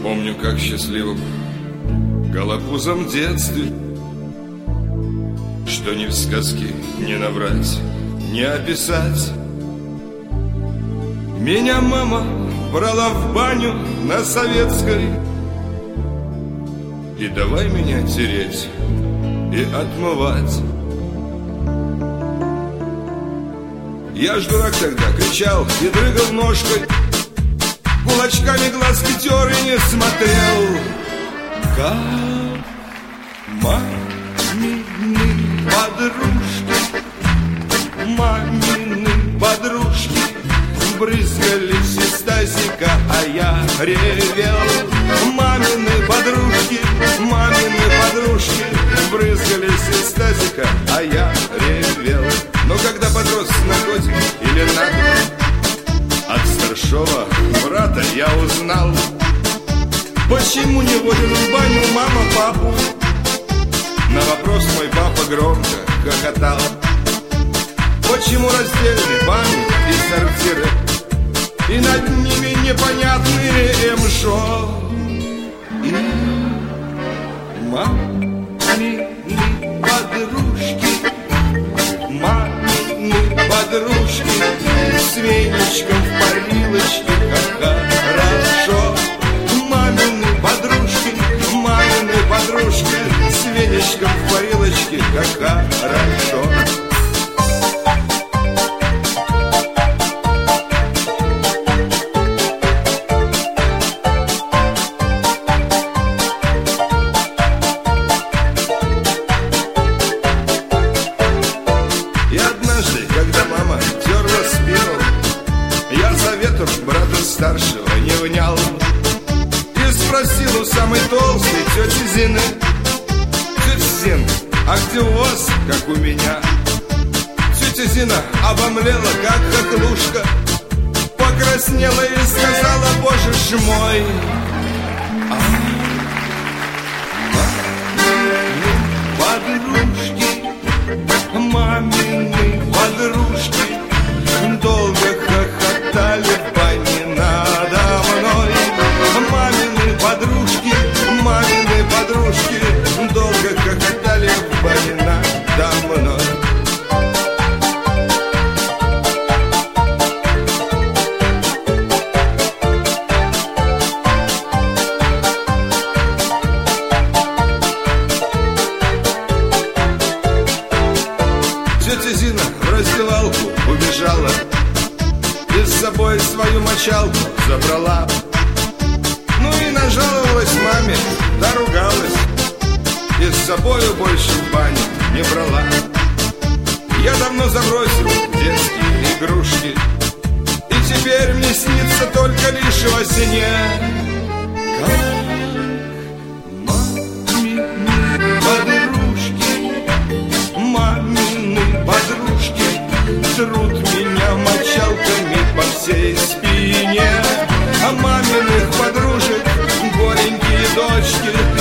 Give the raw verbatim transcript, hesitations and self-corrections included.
Помню, как счастливым голопузом в детстве, что ни в сказке не наврать, не описать. Меня мама брала в баню на Советской, и давай меня тереть и отмывать. Я ж дурак тогда кричал и дрыгал ножкой, кулачками глазки тер и не смотрел, как мамины подружки, мамины подружки брызгались из тазика, а я ревел. Мамины подружки, мамины подружки брызгались из тазика, а я ревел. Но когда подрос на год или на два, от старшего брата я узнал, почему не водит в баню мама папу. На вопрос мой папа громко хохотал. Почему раздельны баню и сортиры, и над ними непонятные МШО? И мамины подружки, мамины подружки с веничком в парилочке, как хорошо. Мамины подружки, мамины подружки с веничком в парилочке, как хорошо. Старшего не внял и спросил у самой толстой тети Зины: тетя Зин, а где у вас, как у меня? Тетя Зина обомлела, как хохлушка, покраснела и сказала: боже ж мой, а мамины подружки, мамины подружки долго хохотали в бане надо мной. Мамины подружки, мамины подружки долго хохотали в бане надо мной. Тетя Зина в раздевалку убежала и с собой свою мочалку забрала. Ну и нажаловалась маме, да ругалась, и с собою больше в баню не брала. Я давно забросил детские игрушки, и теперь мне снится только лишь во сне, как мамины подружки, мамины подружки трут меня мочалками по всей спине. А маминых подружек голенькие дочки